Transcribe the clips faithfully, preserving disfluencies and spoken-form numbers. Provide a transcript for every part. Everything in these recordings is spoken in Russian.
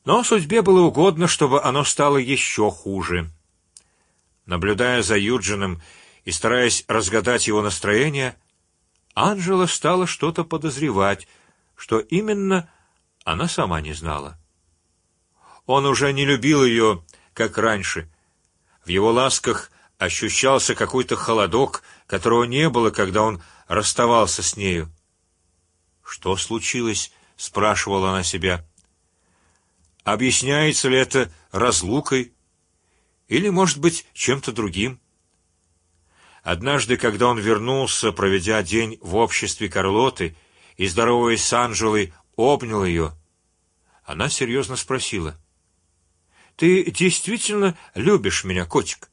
Но судьбе было угодно, чтобы оно стало еще хуже. Наблюдая за Юджином и стараясь разгадать его настроение, Анжела стала что-то подозревать, что именно она сама не знала. Он уже не любил ее, как раньше. В его ласках ощущался какой-то холодок, которого не было, когда он расставался с нею. Что случилось? — спрашивала она себя. Объясняется ли это разлукой, или, может быть, чем-то другим? Однажды, когда он вернулся, проведя день в обществе Карлоты и здороваясь с Анжелой, обнял ее, она серьезно спросила: «Ты действительно любишь меня, котик?»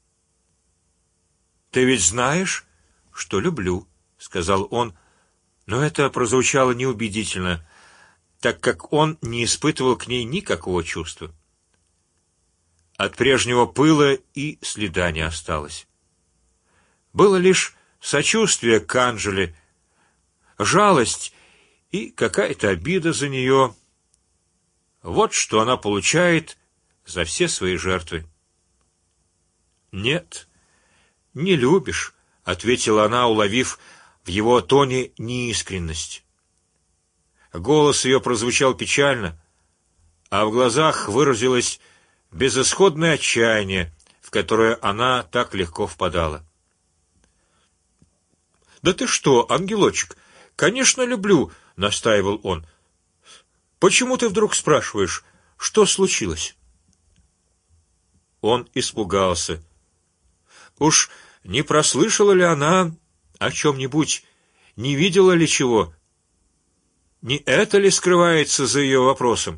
«Ты ведь знаешь, что люблю», — сказал он, но это прозвучало неубедительно, так как он не испытывал к ней никакого чувства. От прежнего пыла и следа не осталось. Было лишь сочувствие к Анжеле, жалость и какая-то обида за нее. Вот что она получает за все свои жертвы. Нет, не любишь, — ответила она, уловив в его тоне неискренность. Голос ее прозвучал печально, а в глазах выразилось безысходное отчаяние, в которое она так легко впадала. «Да ты что, ангелочек? Конечно, люблю», — настаивал он. «Почему ты вдруг спрашиваешь, что случилось?» Он испугался. Уж не прослышала ли она о чем-нибудь, не видела ли чего? Не это ли скрывается за ее вопросом?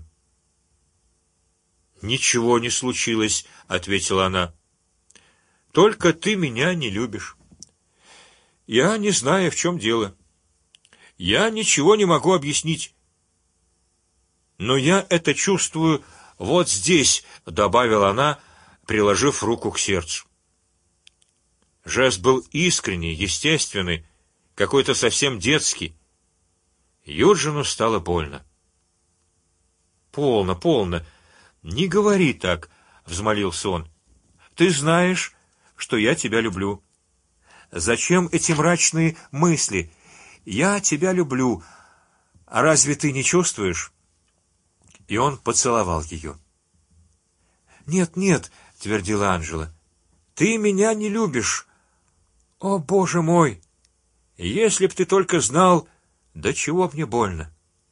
«Ничего не случилось», — ответила она. «Только ты меня не любишь. Я не знаю, в чем дело. Я ничего не могу объяснить. Но я это чувствую вот здесь», — добавила она, приложив руку к сердцу. Жест был искренний, естественный, какой-то совсем детский. Юджину стало больно. «Полно, полно, не говори так», — взмолился он. «Ты знаешь, что я тебя люблю. Зачем эти мрачные мысли? Я тебя люблю. А разве ты не чувствуешь?» И он поцеловал ее. «Нет, нет», — твердила Анжела, — «ты меня не любишь. О, Боже мой! Если б ты только знал, до чего мне больно».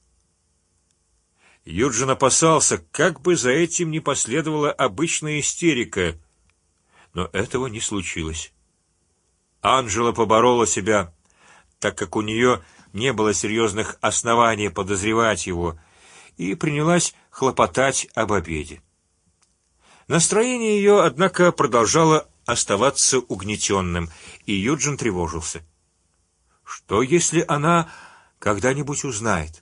Юджин опасался, как бы за этим не последовала обычная истерика, но этого не случилось. Анжела поборола себя, так как у нее не было серьезных оснований подозревать его, и принялась хлопотать об обеде. Настроение ее, однако, продолжало оставаться угнетенным, и Юджин тревожился. Что, если она когда-нибудь узнает?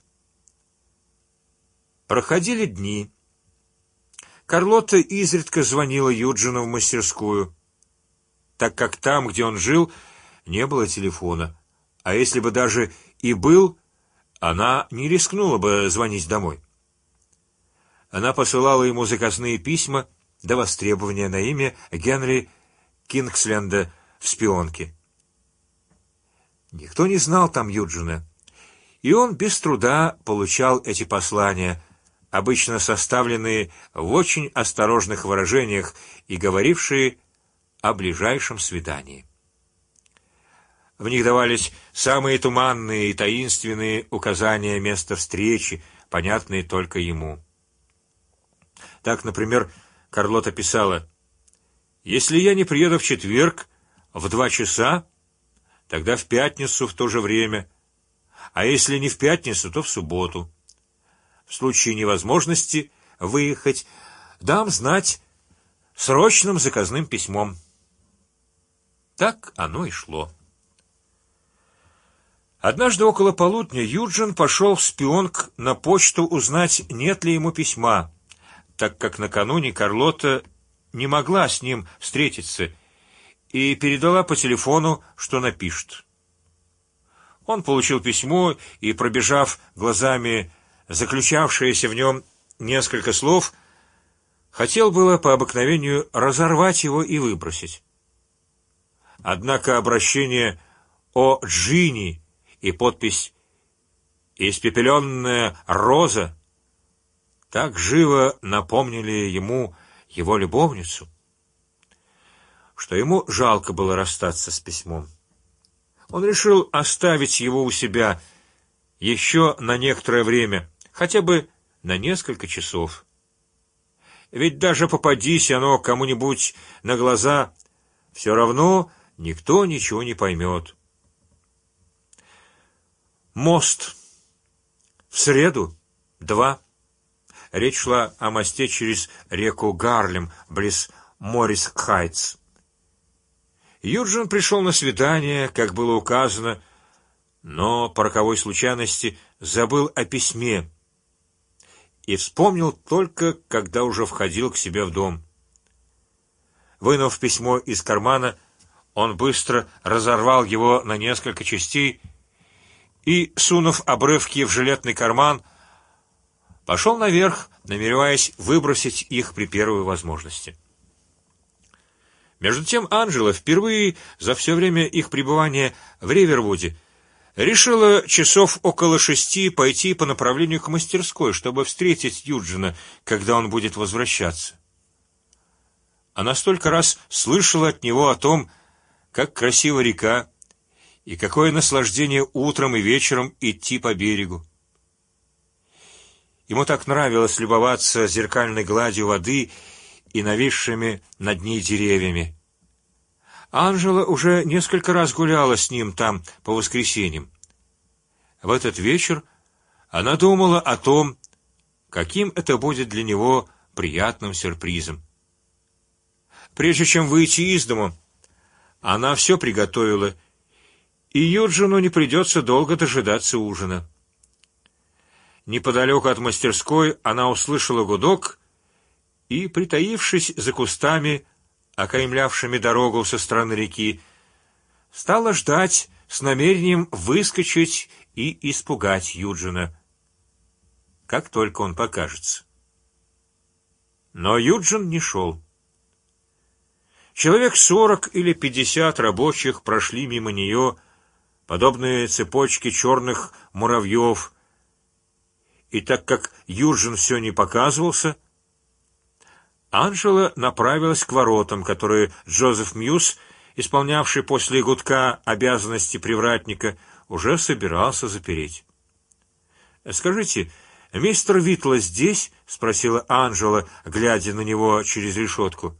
Проходили дни. Карлота изредка звонила Юджину в мастерскую, так как там, где он жил, не было телефона, а если бы даже и был, она не рискнула бы звонить домой. Она посылала ему заказные письма до востребования на имя Генри Кингсленда в шпионке. Никто не знал там Юджина, и он без труда получал эти послания, обычно составленные в очень осторожных выражениях и говорившие о ближайшем свидании. В них давались самые туманные и таинственные указания места встречи, понятные только ему. Так, например, Карлота писала: «Если я не приеду в четверг в два часа, тогда в пятницу в то же время, а если не в пятницу, то в субботу. В случае невозможности выехать, дам знать срочным заказным письмом». Так оно и шло. Однажды около полудня Юджин пошел в шпионк на почту узнать, нет ли ему письма, так как накануне Карлота не могла с ним встретиться и передала по телефону, что напишет. Он получил письмо и, пробежав глазами заключавшееся в нем несколько слов, хотел было по обыкновению разорвать его и выбросить. Однако обращение «О Джинни» и подпись «Испепеленная роза» так живо напомнили ему его любовницу, что ему жалко было расстаться с письмом. Он решил оставить его у себя еще на некоторое время, хотя бы на несколько часов. Ведь даже попадись оно кому-нибудь на глаза, все равно никто ничего не поймет. Мост. В среду. Два. Речь шла о мосте через реку Гарлем, близ Моррис-Хайтс. Юджин пришел на свидание, как было указано, но по роковой случайности забыл о письме и вспомнил только, когда уже входил к себе в дом. Вынув письмо из кармана, он быстро разорвал его на несколько частей и, сунув обрывки в жилетный карман, пошел наверх, намереваясь выбросить их при первой возможности. Между тем Анжела впервые за все время их пребывания в Ривервуде решила часов около шести пойти по направлению к мастерской, чтобы встретить Юджина, когда он будет возвращаться. Она столько раз слышала от него о том, как красива река и какое наслаждение утром и вечером идти по берегу. Ему так нравилось любоваться зеркальной гладью воды и нависшими над ней деревьями. Анжела уже несколько раз гуляла с ним там по воскресеньям. В этот вечер она думала о том, каким это будет для него приятным сюрпризом. Прежде чем выйти из дому, она все приготовила, и Юджину не придется долго дожидаться ужина. Неподалеку от мастерской она услышала гудок и, притаившись за кустами, окаймлявшими дорогу со стороны реки, стала ждать с намерением выскочить и испугать Юджина, как только он покажется. Но Юджин не шел. Человек сорок или пятьдесят рабочих прошли мимо нее, подобные цепочке черных муравьев, и так как Юджин все не показывался, Анжела направилась к воротам, которые Джозеф Мьюз, исполнявший после гудка обязанности привратника, уже собирался запереть. Скажите, мистер Витла здесь? — спросила Анжела, глядя на него через решетку.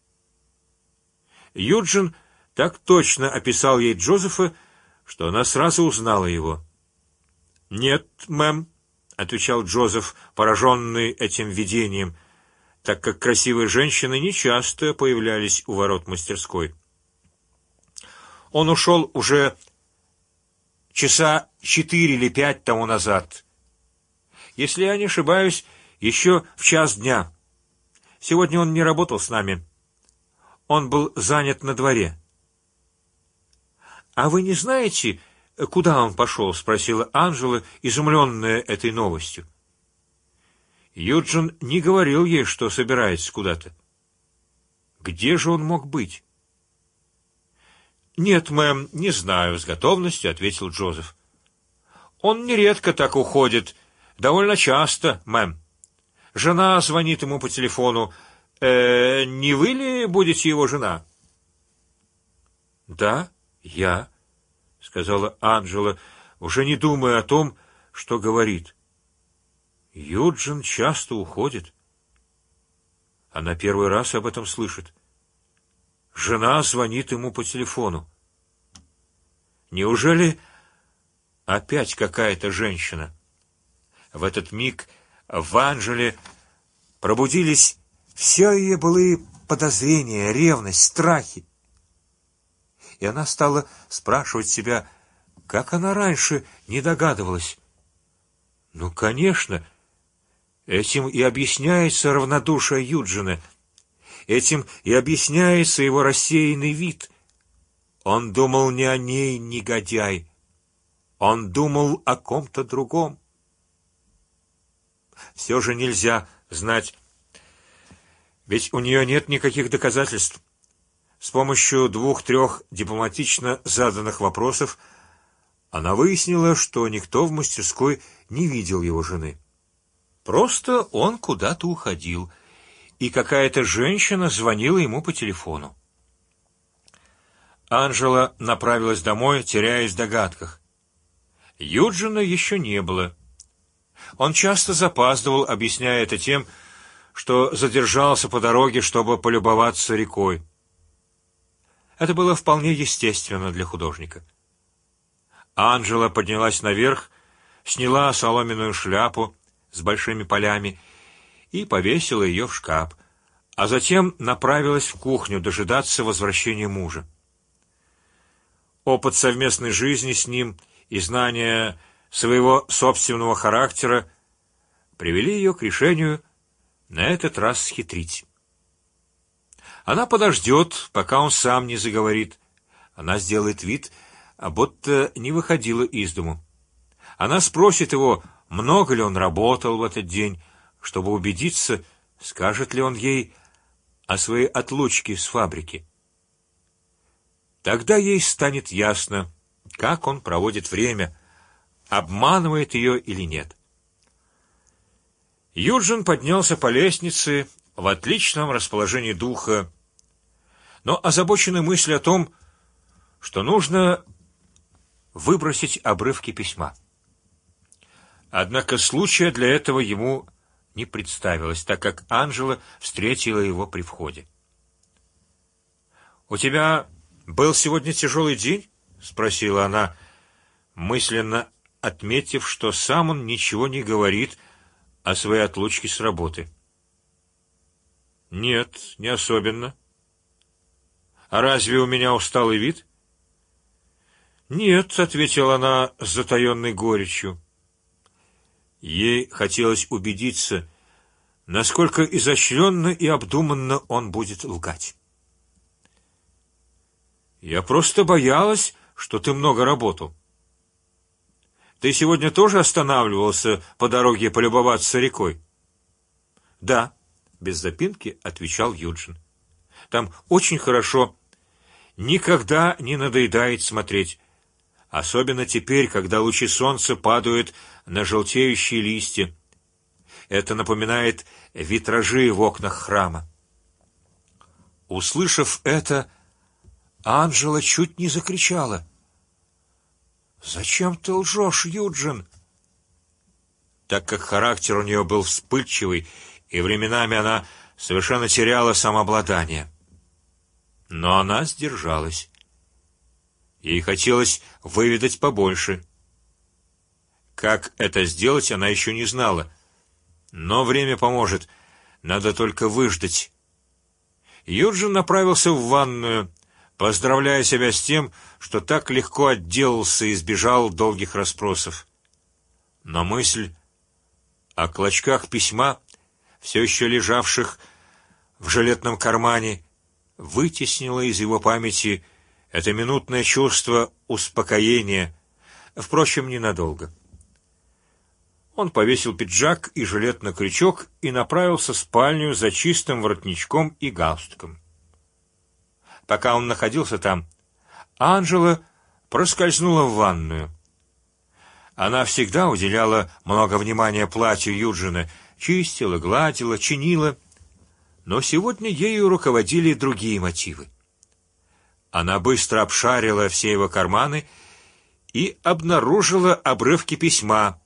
Юджин так точно описал ей Джозефа, что она сразу узнала его. Нет, мэм, — отвечал Джозеф, пораженный этим видением, так как красивые женщины нечасто появлялись у ворот мастерской. Он ушел уже часа четыре или пять тому назад. Если я не ошибаюсь, еще в час дня. Сегодня он не работал с нами. Он был занят на дворе. А вы не знаете, куда он пошел? — спросила Анжела, изумленная этой новостью. Юджин не говорил ей, что собирается куда-то. Где же он мог быть? Нет, мэм, не знаю, — с готовностью ответил Джозеф. Он нередко так уходит, довольно часто, мэм. Жена звонит ему по телефону. Э, не вы ли будете его жена? Да, я, — сказала Анжела, уже не думая о том, что говорит. Юджин часто уходит. Она первый раз об этом слышит. Жена звонит ему по телефону. Неужели опять какая-то женщина? В этот миг в Анжеле пробудились все ее былые подозрения, ревность, страхи. И она стала спрашивать себя, как она раньше не догадывалась. Ну, конечно, этим и объясняется равнодушие Юджина, этим и объясняется его рассеянный вид. Он думал не о ней, негодяй, он думал о ком-то другом. все же нельзя знать, ведь у нее нет никаких доказательств. С помощью двух-трех дипломатично заданных вопросов она выяснила, что никто в мастерской не видел его жены. Просто он куда-то уходил, и какая-то женщина звонила ему по телефону. Анжела направилась домой, теряясь в догадках. Юджина еще не было. Он часто запаздывал, объясняя это тем, что задержался по дороге, чтобы полюбоваться рекой. Это было вполне естественно для художника. Анжела поднялась наверх, сняла соломенную шляпу с большими полями и повесила ее в шкаф, а затем направилась в кухню дожидаться возвращения мужа. Опыт совместной жизни с ним и знание своего собственного характера привели ее к решению на этот раз схитрить. Она подождет, пока он сам не заговорит. Она сделает вид, будто не выходила из дому. Она спросит его, много ли он работал в этот день, чтобы убедиться, скажет ли он ей о своей отлучке с фабрики. Тогда ей станет ясно, как он проводит время, обманывает ее или нет. Юджин поднялся по лестнице в отличном расположении духа, но озабоченный мыслью о том, что нужно выбросить обрывки письма. Однако случая для этого ему не представилось, так как Анжела встретила его при входе. У тебя был сегодня тяжелый день? — спросила она, мысленно отметив, что сам он ничего не говорит о своей отлучке с работы. Нет, не особенно. А разве у меня усталый вид? Нет, — ответила она с затаенной горечью. Ей хотелось убедиться, насколько изощренно и обдуманно он будет лгать. Я просто боялась, что ты много работал. Ты сегодня тоже останавливался по дороге полюбоваться рекой? Да, без запинки отвечал Юджин. Там очень хорошо, никогда не надоедает смотреть, особенно теперь, когда лучи солнца падают на желтеющие листья. Это напоминает витражи в окнах храма. Услышав это, Анжела чуть не закричала: «Зачем ты лжешь, Юджин?» Так как характер у нее был вспыльчивый, и временами она совершенно теряла самообладание. Но она сдержалась. Ей хотелось выведать побольше. Как это сделать, она еще не знала. Но время поможет. Надо только выждать. Юджин направился в ванную, поздравляя себя с тем, что так легко отделался и избежал долгих расспросов. Но мысль о клочках письма, все еще лежавших в жилетном кармане, вытеснила из его памяти это минутное чувство успокоения, впрочем, ненадолго. Он повесил пиджак и жилет на крючок и направился в спальню за чистым воротничком и галстуком. Пока он находился там, Анжела проскользнула в ванную. Она всегда уделяла много внимания платью Юджина, чистила, гладила, чинила, но сегодня ею руководили другие мотивы. Она быстро обшарила все его карманы и обнаружила обрывки письма.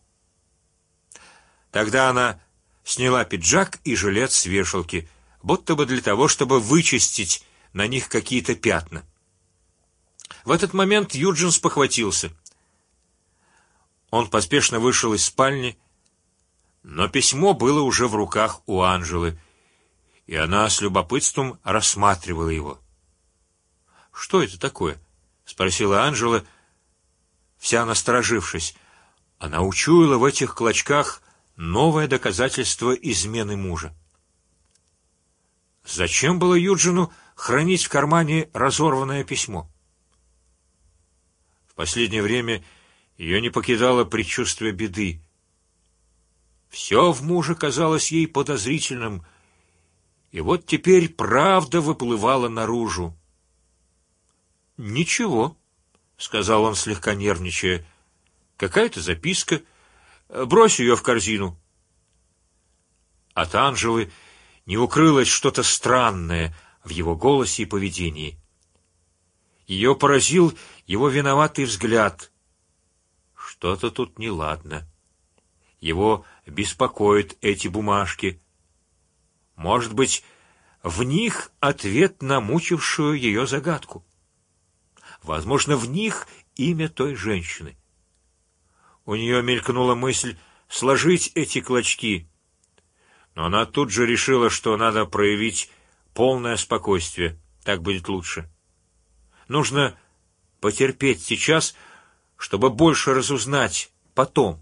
Тогда она сняла пиджак и жилет с вешалки, будто бы для того, чтобы вычистить на них какие-то пятна. В этот момент Юджин спохватился. Он поспешно вышел из спальни, но письмо было уже в руках у Анжелы, и она с любопытством рассматривала его. Что это такое? — спросила Анжела, вся насторожившись. Она учуяла в этих клочках новое доказательство измены мужа. Зачем было Юджину хранить в кармане разорванное письмо? В последнее время ее не покидало предчувствие беды. Все в муже казалось ей подозрительным, и вот теперь правда выплывала наружу. Ничего, сказал он, слегка нервничая. Какая-то записка. Брось ее в корзину. От Анжелы не укрылось что-то странное в его голосе и поведении. Ее поразил его виноватый взгляд. Что-то тут неладно. Его беспокоят эти бумажки. Может быть, в них ответ на мучившую ее загадку. Возможно, в них имя той женщины. У нее мелькнула мысль сложить эти клочки, но она тут же решила, что надо проявить полное спокойствие. Так будет лучше. Нужно потерпеть сейчас, чтобы больше разузнать потом.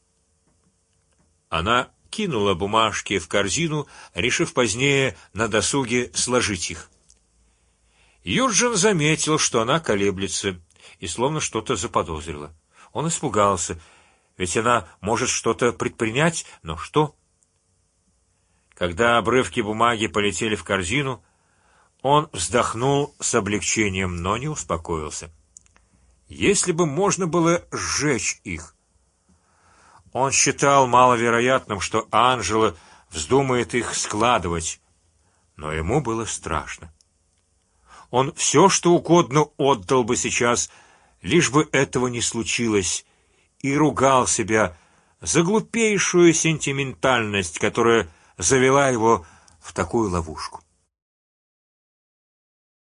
Она кинула бумажки в корзину, решив позднее на досуге сложить их. Юджин заметил, что она колеблется, и словно что-то заподозрила. Он испугался, ведь она может что-то предпринять, но что? Когда обрывки бумаги полетели в корзину, он вздохнул с облегчением, но не успокоился. Если бы можно было сжечь их. Он считал маловероятным, что Анжела вздумает их складывать, но ему было страшно. Он все, что угодно отдал бы сейчас, лишь бы этого не случилось, и ругал себя за глупейшую сентиментальность, которая завела его в такую ловушку.